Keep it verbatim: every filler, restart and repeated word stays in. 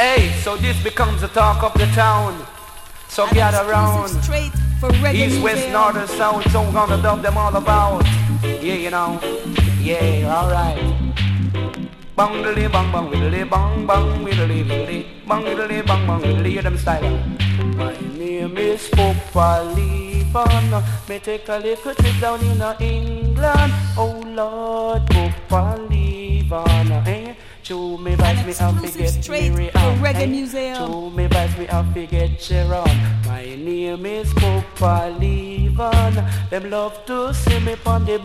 Hey, so this becomes the talk of the town. So An gather round. straight for Reggae East, west, Museum. north, and south. So we're gonna dub them all about. Yeah, you know. Yeah, alright. Bang diddly bang bang widdly bang bang widdly widdly bang diddly bang bang widdly. Hear them style. My name is Papa Levan. Me take a little trip down in England. Oh Lord, Papa Levan. Eh? To me vibes me have to get Mary for Reggae eh? Museum. To me vibes me have to get Sharon. My name is Papa Levan. Them love to see me on the